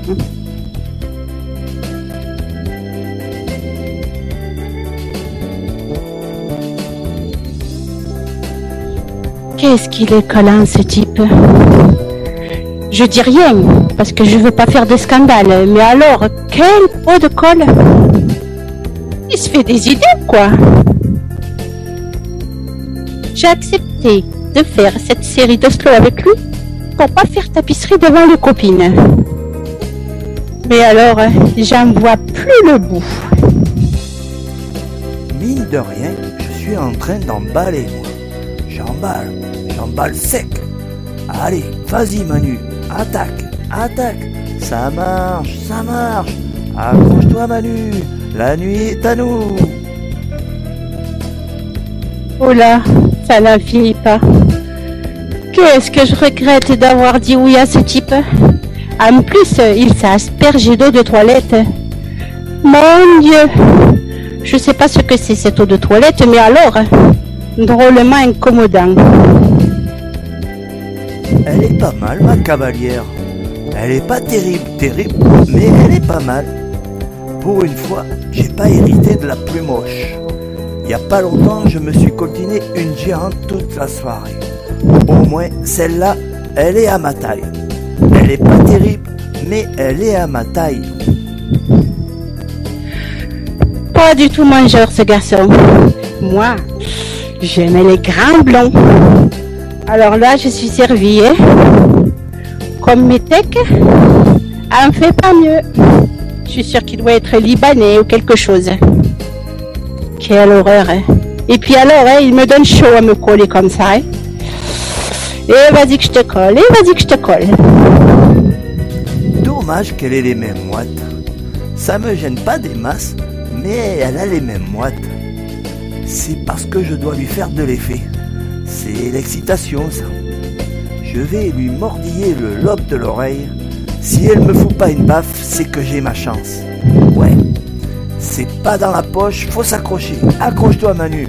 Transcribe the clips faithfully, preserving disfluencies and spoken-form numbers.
Qu'est-ce qu'il est collant, ce type. Je dis rien, parce que je veux pas faire de scandale, mais alors, quel pot de colle. Il se fait des idées, quoi. J'ai accepté de faire cette série de slow avec lui pour pas faire tapisserie devant les copines. Mais alors, j'en vois plus le bout. Mine de rien, je suis en train d'emballer, moi. J'emballe, j'emballe sec. Allez, vas-y Manu, attaque, attaque. Ça marche, ça marche. Accroche-toi Manu, la nuit est à nous. Oh là, ça n'en finit pas. Qu'est-ce que je regrette d'avoir dit oui à ce type. En plus, il s'est aspergé d'eau de toilette. Mon Dieu, je sais pas ce que c'est cette eau de toilette, mais alors, drôlement incommodant. Elle est pas mal, ma cavalière. Elle est pas terrible, terrible, mais elle est pas mal. Pour une fois, j'ai pas hérité de la plus moche. Il y a pas longtemps, je me suis coltiné une géante toute la soirée. Au moins, celle-là, elle est à ma taille. Elle est pas terrible, mais elle est à ma taille. Pas du tout mangeur, ce garçon. Moi, j'aimais les grands blonds. Alors là, je suis servie, hein. Comme Métèque, en fait pas mieux. Je suis sûre qu'il doit être libanais ou quelque chose. Quelle horreur, hein. Et puis alors, hein, il me donne chaud à me coller comme ça, hein. Et vas-y que je te colle, et vas-y que je te colle. Dommage qu'elle ait les mêmes moites. Ça me gêne pas des masses, mais elle a les mêmes moites. C'est parce que je dois lui faire de l'effet. C'est l'excitation, ça. Je vais lui mordiller le lobe de l'oreille. Si elle me fout pas une baffe, c'est que j'ai ma chance. Ouais. C'est pas dans la poche, faut s'accrocher. Accroche-toi, Manu.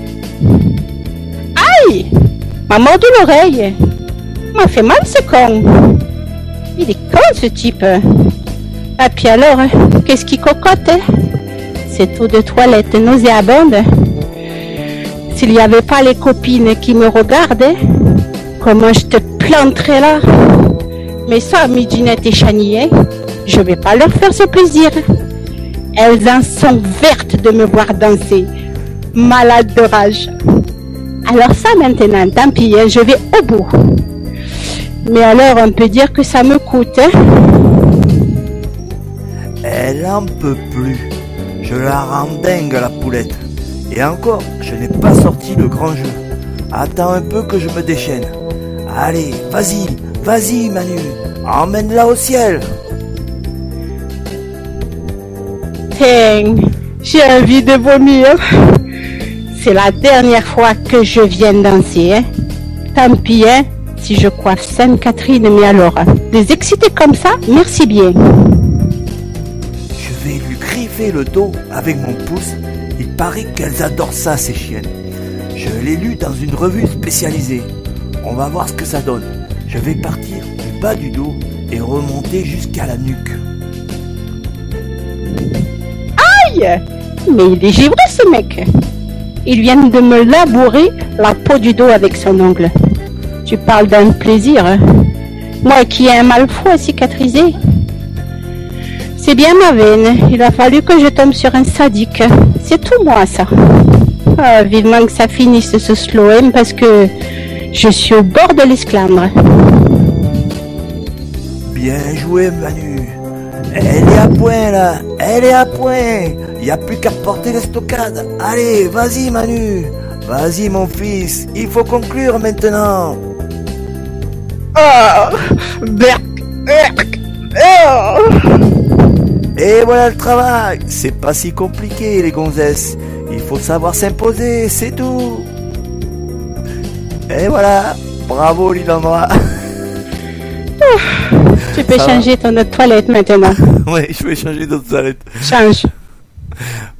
Aïe! M'a mordu l'oreille. M'a fait mal, ce con. Il est con, ce type. Ah, puis alors, qu'est-ce qui cocotte? Cette eau de toilette nauséabonde. S'il n'y avait pas les copines qui me regardaient, comment je te planterais là? Mais ça, Midinette et Chani, hein, je vais pas leur faire ce plaisir. Elles en sont vertes de me voir danser. Malade de rage. Alors ça maintenant, tant pis, hein, je vais au bout. Mais alors, on peut dire que ça me coûte. Hein? Elle en peut plus. Je la rends dingue, la poulette. Et encore, je n'ai pas sorti le grand jeu. Attends un peu que je me déchaîne. Allez, vas-y, vas-y Manu, emmène-la au ciel. Tiens, j'ai envie de vomir. C'est la dernière fois que je viens danser. Hein. Tant pis, hein, si je coiffe Sainte-Catherine, mais alors, les exciter comme ça, merci bien. Je vais lui griffer le dos avec mon pouce. Il paraît qu'elles adorent ça, ces chiennes. Je l'ai lu dans une revue spécialisée. On va voir ce que ça donne. Je vais partir du bas du dos et remonter jusqu'à la nuque. Aïe! Mais il est givré, ce mec. Il vient de me labourer la peau du dos avec son ongle. Tu parles d'un plaisir. Hein? Moi qui ai un malfroid cicatrisé. C'est bien ma veine. Il a fallu que je tombe sur un sadique. C'est tout moi, ça. Ah, vivement que ça finisse ce slow-m parce que je suis au bord de l'esclandre. Bien joué, Manu. Elle est à point, là. Elle est à point. Il n'y a plus qu'à porter l'estocade. Allez, vas-y, Manu. Vas-y, mon fils. Il faut conclure maintenant. Oh, berk, berk, oh. Et voilà le travail. C'est pas si compliqué, les gonzesses. Il faut savoir s'imposer, c'est tout. Et voilà. Bravo, Lilandra. Tu peux Ça changer va? ton autre toilette maintenant. Ouais, je vais changer d'autres toilettes. Change.